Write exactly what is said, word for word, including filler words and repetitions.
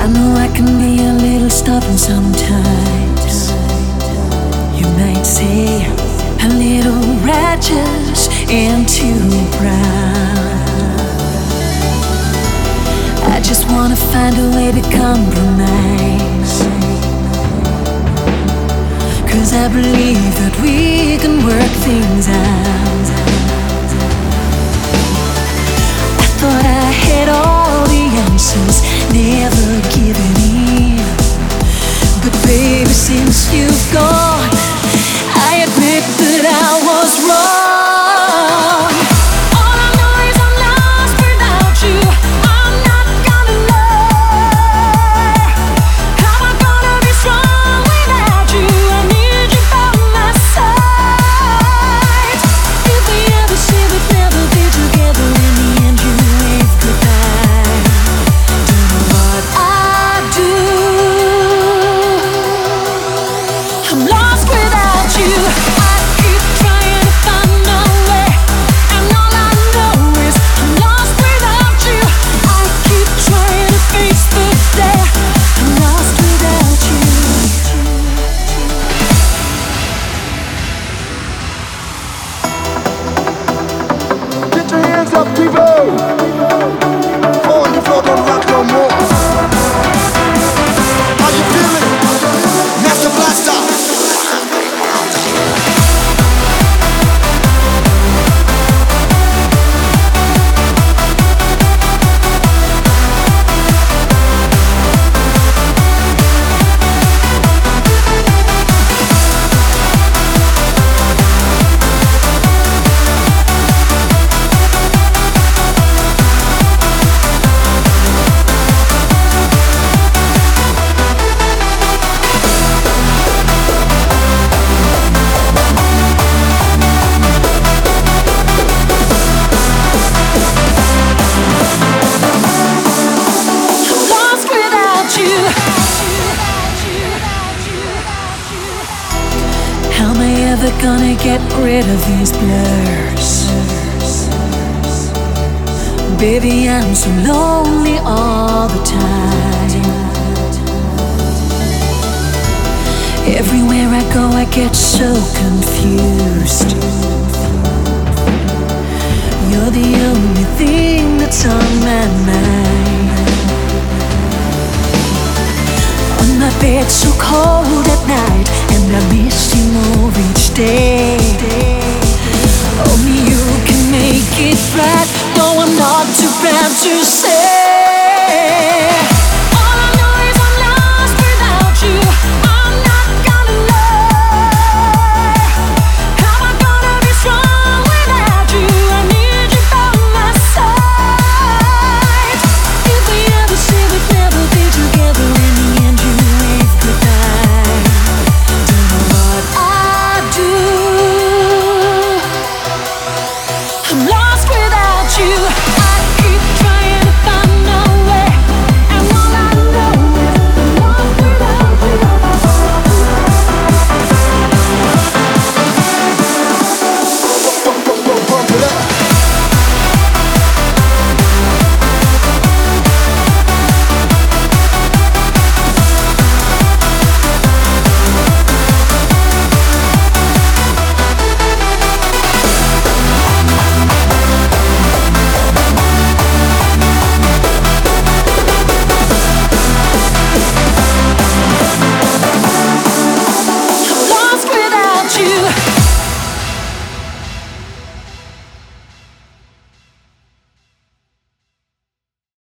I know I can be a little stubborn sometimes. You might say a little righteous and too proud. I just wanna find a way to compromise, 'cause I believe that we can work things out. I thought I had all the answers, never giving in. But baby, since you've gone, I admit that I was wrong. All I know is I'm lost without you. I'm not gonna lie. How am I gonna be strong without you? I need you by my side. If we ever say we'd never be together, in the end you wave goodbye. Don't know what I'd do. I'm lost without you. I keep trying to find a way, and all I know is I'm lost without you. I keep trying to face the day. I'm lost without you. Get your hands up, people! On the floor, don't rock no more. How you feeling? Master Blaster! Lost without you. How am I ever gonna get rid of these blurs? Baby, I'm so lonely all the time. Everywhere I go, I get so confused. You're the only thing that's on my mind. On my bed so cold at night, and I miss you more each day. Only you can make it right, though I'm not too proud to say.